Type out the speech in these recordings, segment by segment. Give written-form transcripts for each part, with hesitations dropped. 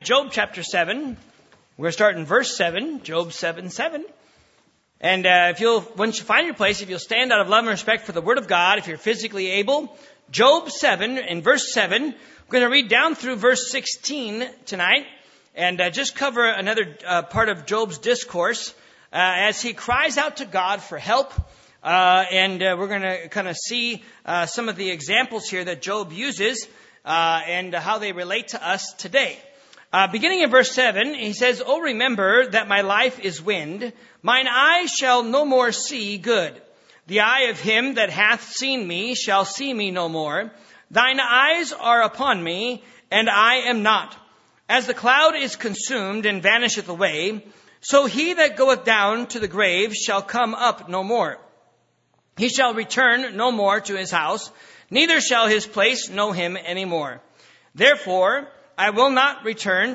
Job chapter 7. We're going to start in verse 7, Job 7:7. And once you find your place, if you'll stand out of love and respect for the Word of God, if you're physically able, Job 7 and verse 7. We're going to read down through verse 16 tonight and just cover another part of Job's discourse as he cries out to God for help. We're going to kind of see some of the examples here that Job uses and how they relate to us today. Beginning in verse 7, he says, "O remember that my life is wind. Mine eye shall no more see good. The eye of him that hath seen me shall see me no more. Thine eyes are upon me, and I am not. As the cloud is consumed and vanisheth away, so he that goeth down to the grave shall come up no more. He shall return no more to his house, neither shall his place know him any more. Therefore, I will not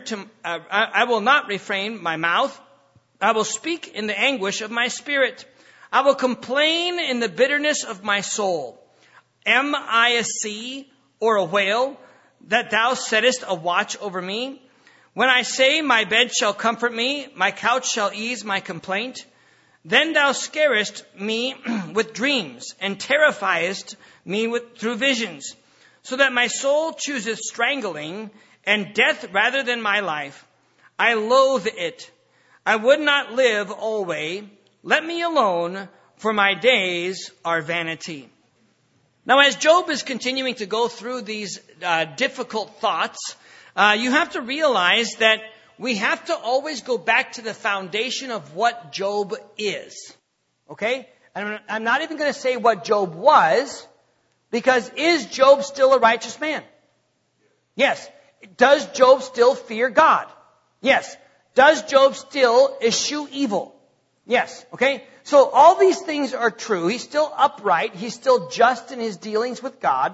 refrain my mouth. I will speak in the anguish of my spirit. I will complain in the bitterness of my soul. Am I a sea or a whale that thou settest a watch over me? When I say my bed shall comfort me, my couch shall ease my complaint, then thou scarest me with dreams and terrifiest me through visions, so that my soul chooseth strangling and death rather than my life. I loathe it. I would not live always. Let me alone, for my days are vanity." Now, as Job is continuing to go through these difficult thoughts, you have to realize that we have to always go back to the foundation of what Job is. Okay? And I'm not even going to say what Job was, because is Job still a righteous man? Yes. Does Job still fear God? Yes. Does Job still eschew evil? Yes. Okay? So all these things are true. He's still upright. He's still just in his dealings with God.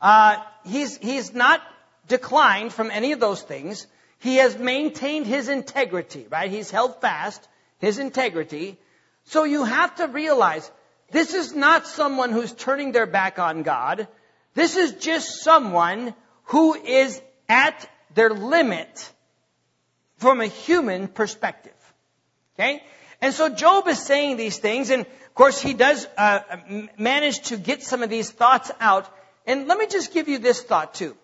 He's not declined from any of those things. He has maintained his integrity, right? He's held fast his integrity. So you have to realize this is not someone who's turning their back on God. This is just someone who is at their limit from a human perspective. Okay? And so Job is saying these things, and of course he does manage to get some of these thoughts out. And let me just give you this thought too.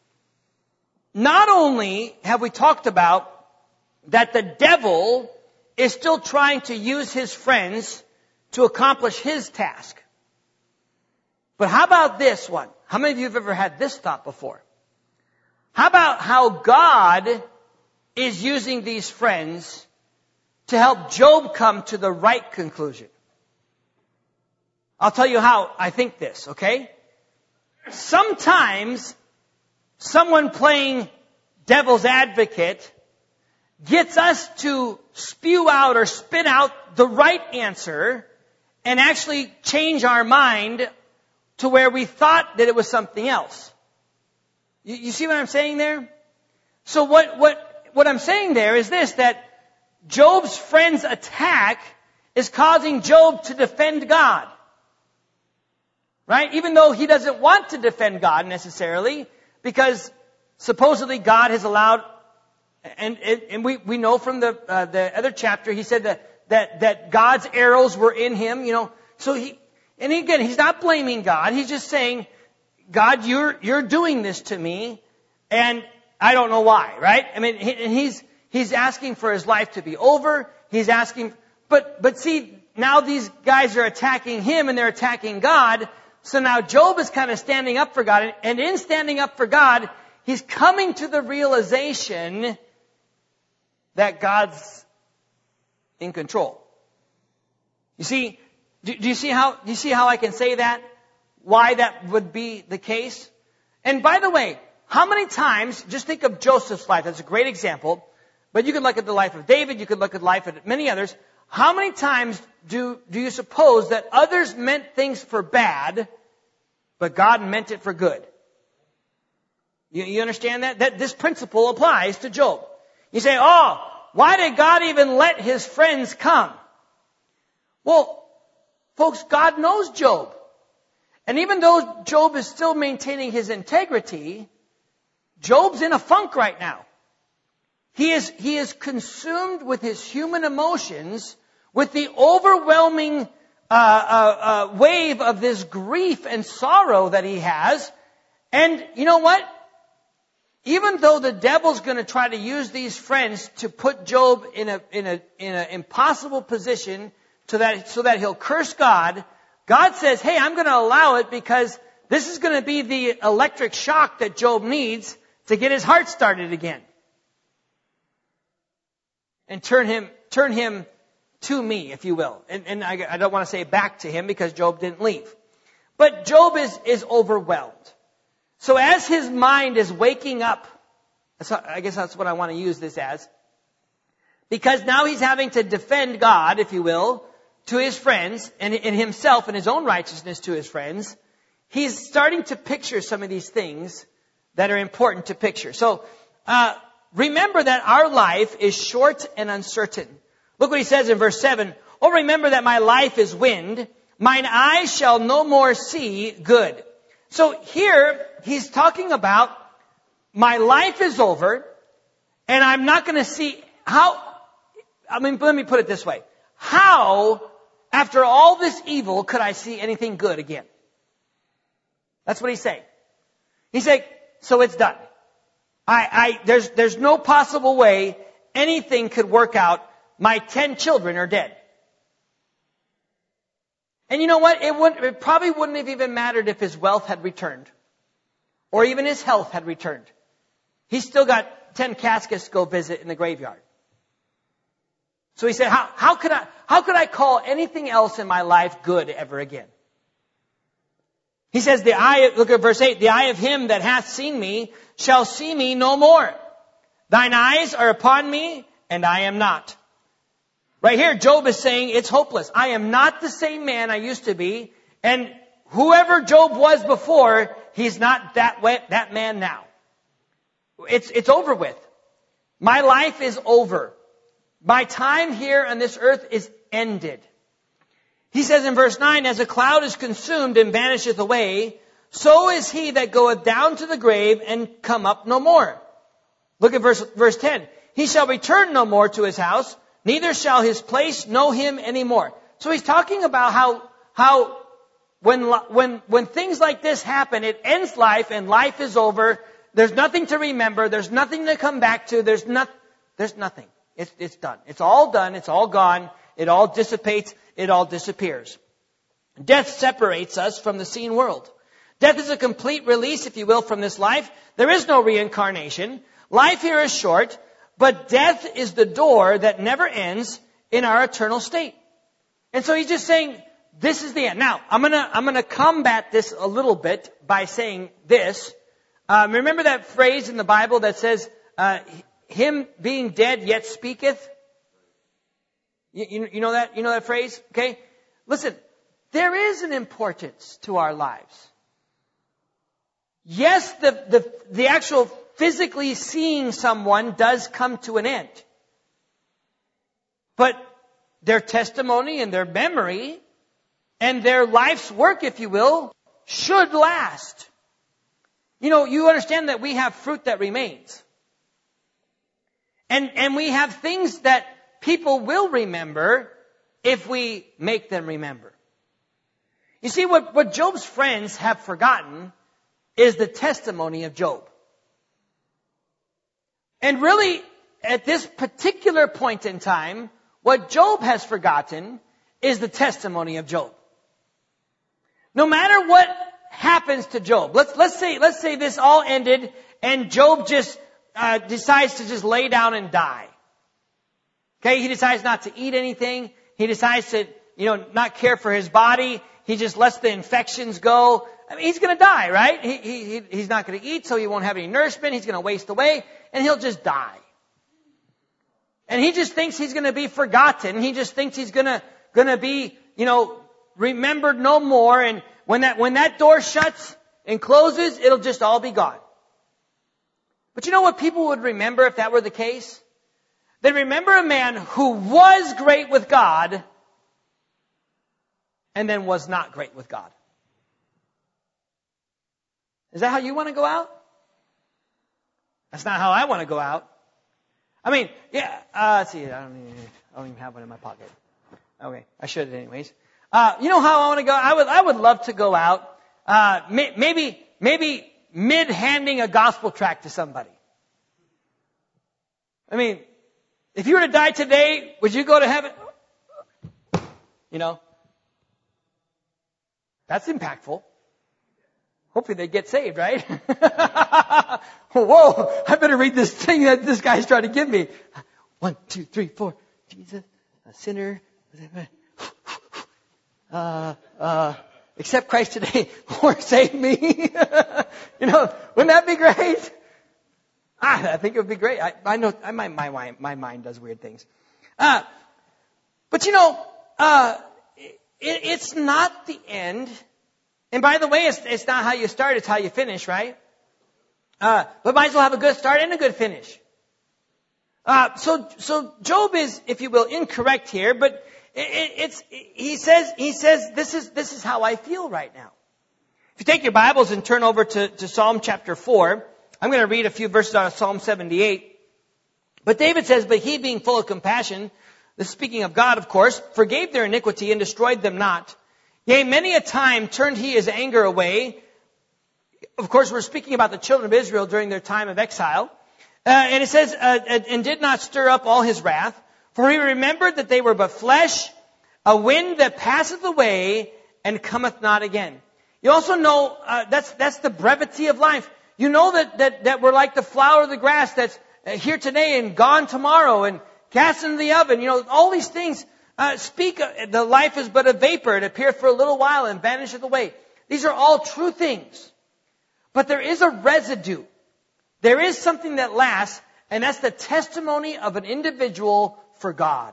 Not only have we talked about that the devil is still trying to use his friends to accomplish his task, but how about this one? How many of you have ever had this thought before? How about how God is using these friends to help Job come to the right conclusion? I'll tell you how I think this, okay? Sometimes someone playing devil's advocate gets us to spew out or spit out the right answer and actually change our mind to where we thought that it was something else. You see what I'm saying there? So what I'm saying there is this, that Job's friend's attack is causing Job to defend God. Right? Even though he doesn't want to defend God necessarily, because supposedly God has allowed, and we know from the other chapter, he said that God's arrows were in him, So he's not blaming God. He's just saying, God, you're doing this to me, and I don't know why, right? I mean, he's asking for his life to be over. He's asking, but see, now these guys are attacking him and they're attacking God. So now Job is kind of standing up for God, and in standing up for God, he's coming to the realization that God's in control. You see, do you see how I can say that? Why that would be the case? And by the way, how many times, just think of Joseph's life, that's a great example, but you could look at the life of David, you could look at the life of many others. How many times do you suppose that others meant things for bad, but God meant it for good? You understand that? That this principle applies to Job. You say, why did God even let his friends come? Well, folks, God knows Job. And even though Job is still maintaining his integrity, Job's in a funk right now. He is consumed with his human emotions, with the overwhelming wave of this grief and sorrow that he has. And you know what? Even though the devil's going to try to use these friends to put Job in an impossible position so that he'll curse God, God says, hey, I'm going to allow it because this is going to be the electric shock that Job needs to get his heart started again. And turn him to me, if you will. And I don't want to say back to him because Job didn't leave. But Job is overwhelmed. So as his mind is waking up, I guess that's what I want to use this as, because now he's having to defend God, if you will, to his friends, and himself and his own righteousness to his friends, he's starting to picture some of these things that are important to picture. So, remember that our life is short and uncertain. Look what he says in verse 7. Oh, remember that my life is wind. Mine eyes shall no more see good. So here, he's talking about my life is over, and I'm not going to see let me put it this way. How, after all this evil, could I see anything good again? That's what he's saying. He's saying, so it's done. There's no possible way anything could work out. My 10 children are dead. And you know what? It probably wouldn't have even mattered if his wealth had returned. Or even his health had returned. He's still got 10 caskets to go visit in the graveyard. So he said, how could I call anything else in my life good ever again? He says, look at verse 8, the eye of him that hath seen me shall see me no more. Thine eyes are upon me, and I am not. Right here, Job is saying it's hopeless. I am not the same man I used to be, and whoever Job was before, he's not that man now. It's over with. My life is over. My time here on this earth is ended. He says in verse 9, as a cloud is consumed and vanisheth away, so is he that goeth down to the grave and come up no more. Look at verse 10. He shall return no more to his house, neither shall his place know him any more. So he's talking about how when things like this happen, it ends life and life is over. There's nothing to remember. There's nothing to come back to. There's nothing. It's done. It's all done. It's all gone. It all dissipates. It all disappears. Death separates us from the seen world. Death is a complete release, if you will, from this life. There is no reincarnation. Life here is short, but death is the door that never ends in our eternal state. And so he's just saying, this is the end. Now, I'm gonna combat this a little bit by saying this. Remember that phrase in the Bible that says, him being dead yet speaketh? You know that? You know that phrase? Okay? Listen, there is an importance to our lives. Yes, the actual physically seeing someone does come to an end. But their testimony and their memory and their life's work, if you will, should last. You know, you understand that we have fruit that remains. And we have things that people will remember if we make them remember. You see, what Job's friends have forgotten is the testimony of Job. And really, at this particular point in time, what Job has forgotten is the testimony of Job. No matter what happens to Job, let's say this all ended and Job just decides to just lay down and die. Okay, he decides not to eat anything. He decides to, not care for his body. He just lets the infections go. I mean, he's going to die, right? He's not going to eat, so he won't have any nourishment. He's going to waste away, and he'll just die. And he just thinks he's going to be forgotten. He just thinks he's going to be, remembered no more. And when that door shuts and closes, it'll just all be gone. But you know what people would remember if that were the case? They'd remember a man who was great with God and then was not great with God. Is that how you want to go out? That's not how I want to go out. I mean, yeah, let's see, I don't even have one in my pocket. Okay, I should anyways. You know how I want to go? I would love to go out, maybe mid-handing a gospel tract to somebody. I mean, if you were to die today, would you go to heaven? You know, that's impactful. Hopefully they get saved, right? Whoa, I better read this thing that this guy's trying to give me. 1, 2, 3, 4. Jesus, a sinner. Accept Christ today. Lord, save me. You know, wouldn't that be great? I think it would be great. I know my mind does weird things. But you know, it's not the end. And by the way, it's not how you start, it's how you finish, right? But might as well have a good start and a good finish. So Job is, if you will, incorrect here, but he says this is how I feel right now. If you take your Bibles and turn over to Psalm chapter 4, I'm going to read a few verses out of Psalm 78. But David says, but he being full of compassion, this is speaking of God, of course, forgave their iniquity and destroyed them not. Yea, many a time turned he his anger away. Of course, we're speaking about the children of Israel during their time of exile. And it says, and did not stir up all his wrath. For he remembered that they were but flesh, a wind that passeth away and cometh not again. You also know, that's the brevity of life. You know that we're like the flower of the grass that's here today and gone tomorrow and cast into the oven. You know, all these things speak, the life is but a vapor. It appeareth for a little while and vanisheth away. These are all true things. But there is a residue. There is something that lasts, and that's the testimony of an individual for God.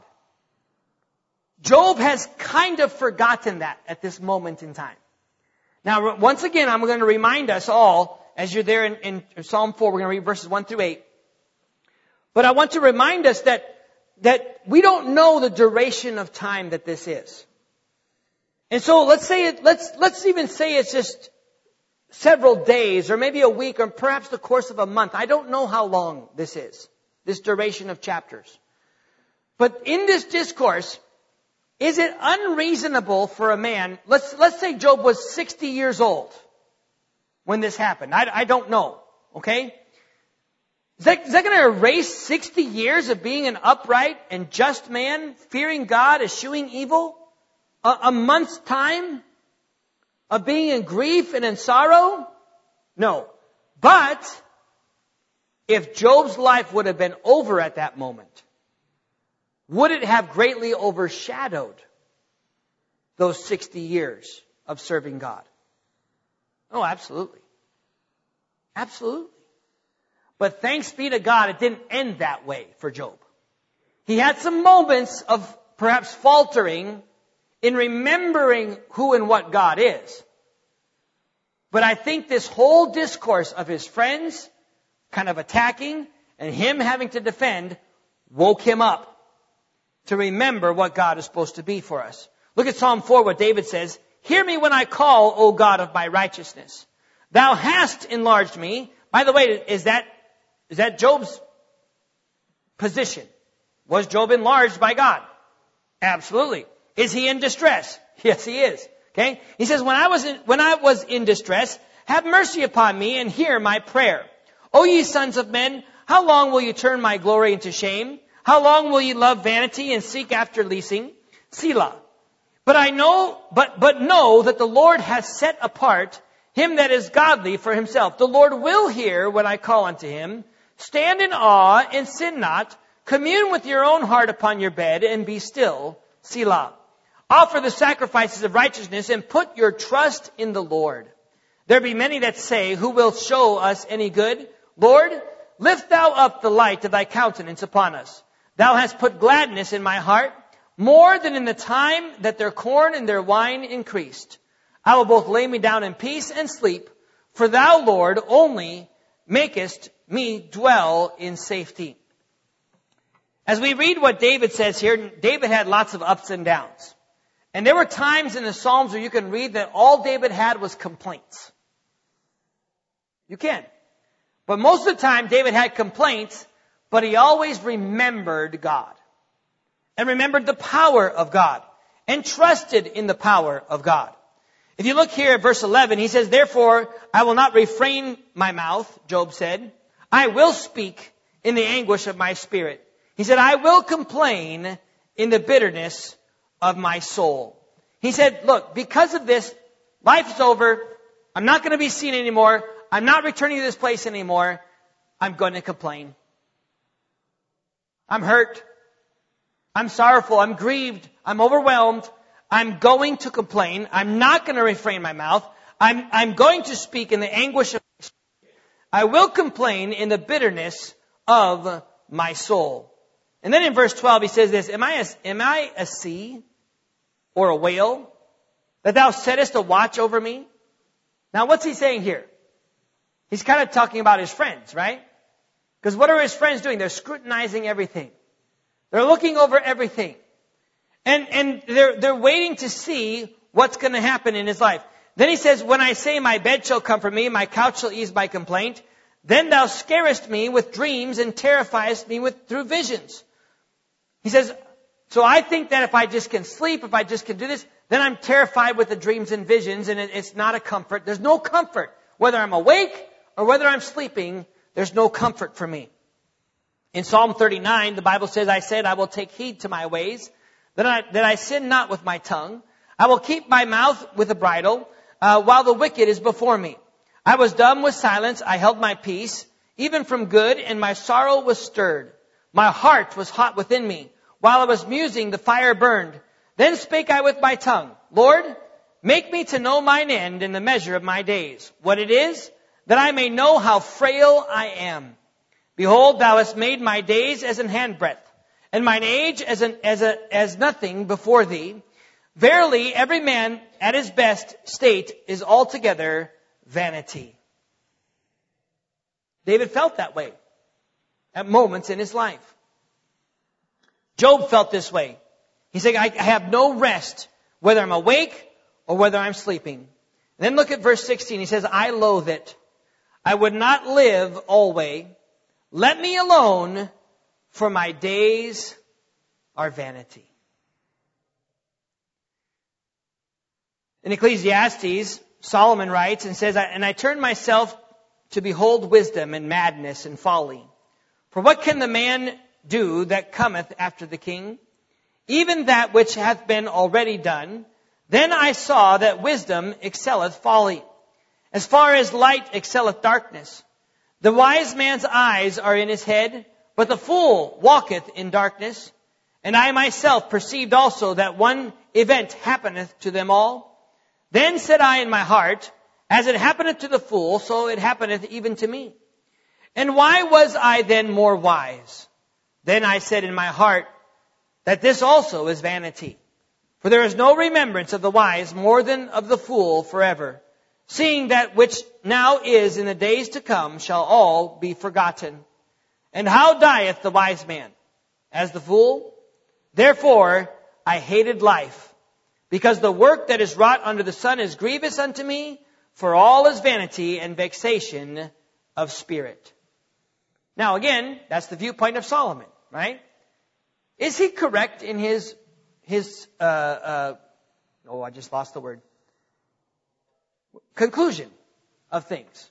Job has kind of forgotten that at this moment in time. Now, once again, I'm going to remind us all, as you're there in Psalm 4, we're going to read verses 1 through 8. But I want to remind us that we don't know the duration of time that this is. And so let's even say it's just several days or maybe a week or perhaps the course of a month. I don't know how long this is, this duration of chapters. But in this discourse, is it unreasonable for a man, let's say Job was 60 years old when this happened. I don't know, okay? Is that going to erase 60 years of being an upright and just man, fearing God, eschewing evil? A month's time of being in grief and in sorrow? No. But if Job's life would have been over at that moment, would it have greatly overshadowed those 60 years of serving God? Oh, absolutely. Absolutely. But thanks be to God, it didn't end that way for Job. He had some moments of perhaps faltering in remembering who and what God is. But I think this whole discourse of his friends kind of attacking and him having to defend woke him up to remember what God is supposed to be for us. Look at Psalm 4, what David says. Hear me when I call, O God of my righteousness. Thou hast enlarged me. By the way, is that Job's position? Was Job enlarged by God? Absolutely. Is he in distress? Yes, he is. Okay? He says, when I was in distress, have mercy upon me and hear my prayer. O ye sons of men, how long will you turn my glory into shame? How long will ye love vanity and seek after leasing? Selah. But know that the Lord has set apart him that is godly for himself. The Lord will hear when I call unto him. Stand in awe and sin not. Commune with your own heart upon your bed and be still. Selah. Offer the sacrifices of righteousness and put your trust in the Lord. There be many that say, who will show us any good? Lord, lift thou up the light of thy countenance upon us. Thou hast put gladness in my heart, more than in the time that their corn and their wine increased. I will both lay me down in peace and sleep, for thou, Lord, only makest me dwell in safety. As we read what David says here, David had lots of ups and downs. And there were times in the Psalms where you can read that all David had was complaints. You can. But most of the time, David had complaints, but he always remembered God and remembered the power of God and trusted in the power of God. If you look here at verse 11, he says, therefore, I will not refrain my mouth, Job said. I will speak in the anguish of my spirit. He said, I will complain in the bitterness of my soul. He said, look, because of this, life is over. I'm not going to be seen anymore. I'm not returning to this place anymore. I'm going to complain. I'm hurt. I'm sorrowful. I'm grieved. I'm overwhelmed. I'm going to complain. I'm not going to refrain my mouth. I'm going to speak in the anguish of my spirit. I will complain in the bitterness of my soul. And then in verse 12 he says this, Am I a sea or a whale that thou settest a watch over me? Now what's he saying here? He's kind of talking about his friends, right? Because what are his friends doing? They're scrutinizing everything. They're looking over everything. And they're waiting to see what's going to happen in his life. Then he says, when I say my bed shall comfort me, my couch shall ease my complaint, then thou scarest me with dreams and terrifiest me through visions. He says, so I think that if I just can sleep, if I just can do this, then I'm terrified with the dreams and visions, and it's not a comfort. There's no comfort. Whether I'm awake or whether I'm sleeping, there's no comfort for me. In Psalm 39, the Bible says, I said, I will take heed to my ways, that I sin not with my tongue. I will keep my mouth with a bridle, while the wicked is before me. I was dumb with silence, I held my peace, even from good, and my sorrow was stirred. My heart was hot within me. While I was musing, the fire burned. Then spake I with my tongue, Lord, make me to know mine end in the measure of my days, what it is, that I may know how frail I am. Behold, thou hast made my days as an handbreadth, and mine age as nothing before thee. Verily, every man at his best state is altogether vanity. David felt that way at moments in his life. Job felt this way. He said, I have no rest, whether I'm awake or whether I'm sleeping. And then look at verse 16. He says, I loathe it. I would not live always. Let me alone, for my days are vanity. In Ecclesiastes, Solomon writes and says, and I turn myself to behold wisdom and madness and folly. For what can the man do that cometh after the king? Even that which hath been already done. Then I saw that wisdom excelleth folly, as far as light excelleth darkness. The wise man's eyes are in his head, but the fool walketh in darkness. And I myself perceived also that one event happeneth to them all. Then said I in my heart, as it happeneth to the fool, so it happeneth even to me. And why was I then more wise? Then I said in my heart, that this also is vanity. For there is no remembrance of the wise more than of the fool forever. Seeing that which now is in the days to come shall all be forgotten. And how dieth the wise man? As the fool? Therefore I hated life, because the work that is wrought under the sun is grievous unto me, for all is vanity and vexation of spirit. Now again, that's the viewpoint of Solomon, right? Is he correct in his I just lost the word. Conclusion of things?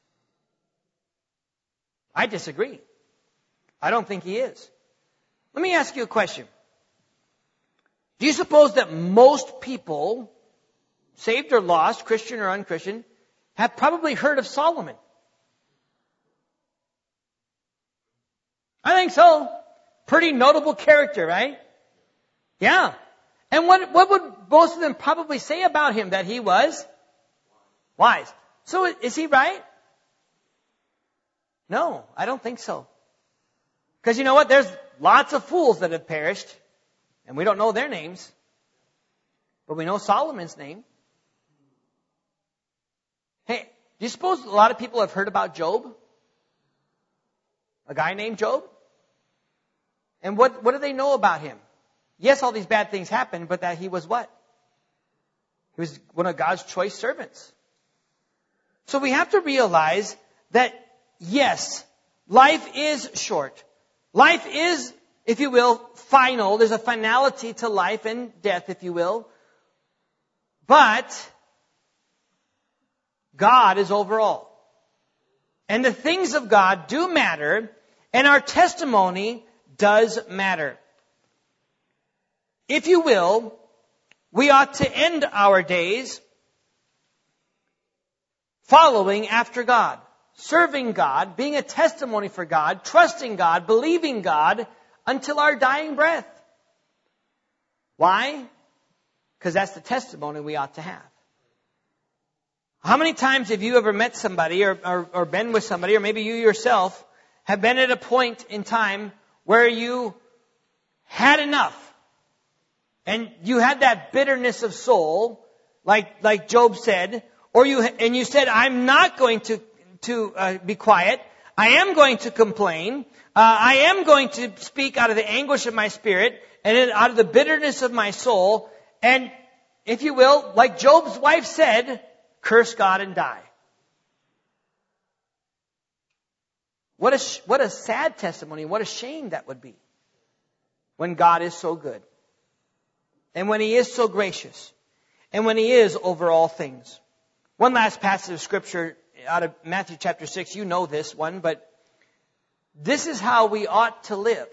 I disagree. I don't think he is. Let me ask you a question. Do you suppose that most people, saved or lost, Christian or unchristian, have probably heard of Solomon? I think so. Pretty notable character, right? Yeah. And what would most of them probably say about him? That he was wise. So is he right? No, I don't think so. Because you know what? There's lots of fools that have perished, and we don't know their names. But we know Solomon's name. Hey, do you suppose a lot of people have heard about Job? A guy named Job? And what do they know about him? Yes, all these bad things happened, but that he was what? He was one of God's choice servants. So we have to realize that, yes, life is short. Life is, if you will, final. There's a finality to life and death, if you will. But God is over all. And the things of God do matter, and our testimony does matter. If you will, we ought to end our days following after God, serving God, being a testimony for God, trusting God, believing God until our dying breath. Why? Because that's the testimony we ought to have. How many times have you ever met somebody or been with somebody, or maybe you yourself have been at a point in time where you had enough and you had that bitterness of soul, like Job said, or you said, I'm not going to be quiet. I am going to complain. I am going to speak out of the anguish of my spirit and out of the bitterness of my soul. And if you will, like Job's wife said, curse God and die. What a sad testimony. What a shame that would be when God is so good. And when He is so gracious. And when He is over all things. One last passage of Scripture out of Matthew chapter 6. You know this one, but this is how we ought to live.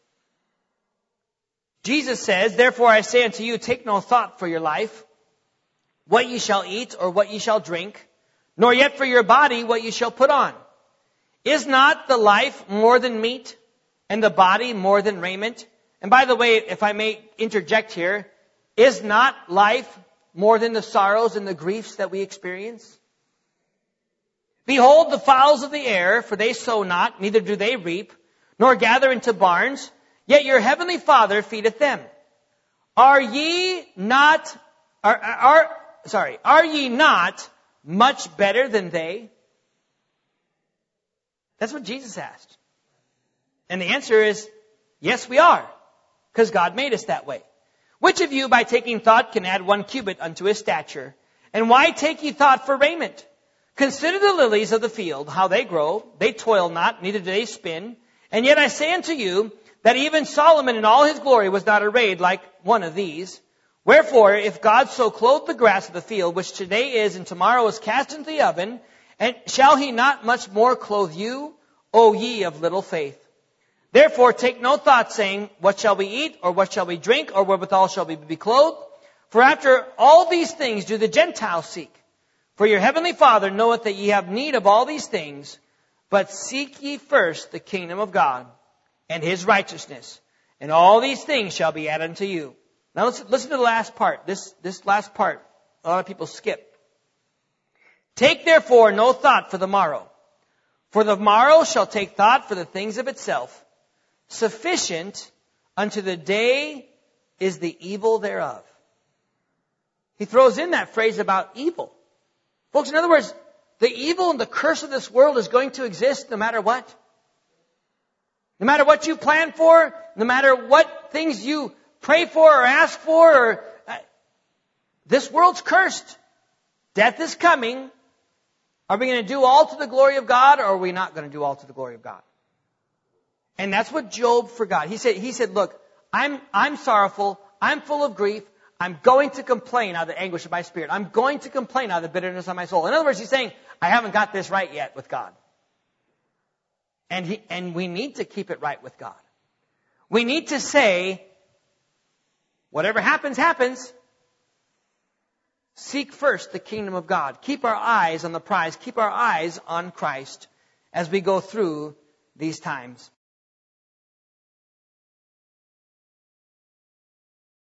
Jesus says, therefore I say unto you, take no thought for your life, what ye shall eat or what ye shall drink, nor yet for your body what ye shall put on. Is not the life more than meat, and the body more than raiment? And by the way, if I may interject here, is not life more than the sorrows and the griefs that we experience? Behold the fowls of the air, for they sow not, neither do they reap, nor gather into barns, yet your heavenly Father feedeth them. Are ye not much better than they? That's what Jesus asked. And the answer is, yes, we are. Because God made us that way. Which of you by taking thought can add 1 cubit unto his stature? And why take ye thought for raiment? Consider the lilies of the field, how they grow. They toil not, neither do they spin. And yet I say unto you, that even Solomon in all his glory was not arrayed like one of these. Wherefore, if God so clothe the grass of the field, which today is and tomorrow is cast into the oven, and shall He not much more clothe you, O ye of little faith? Therefore take no thought, saying, what shall we eat, or what shall we drink, or wherewithal shall we be clothed? For after all these things do the Gentiles seek. For your heavenly Father knoweth that ye have need of all these things, but seek ye first the kingdom of God, and His righteousness, and all these things shall be added unto you. Now listen to the last part. This last part, a lot of people skip. Take therefore no thought for the morrow. For the morrow shall take thought for the things of itself. Sufficient unto the day is the evil thereof. He throws in that phrase about evil. Folks, in other words, the evil and the curse of this world is going to exist no matter what. No matter what you plan for, no matter what things you pray for or ask for, this world's cursed. Death is coming. Are we going to do all to the glory of God, or are we not going to do all to the glory of God? And that's what Job forgot. He said, look, I'm sorrowful. I'm full of grief. I'm going to complain out of the anguish of my spirit. I'm going to complain out of the bitterness of my soul. In other words, he's saying, I haven't got this right yet with God. And we need to keep it right with God. We need to say, whatever happens, happens. Seek first the kingdom of God. Keep our eyes on the prize. Keep our eyes on Christ as we go through these times.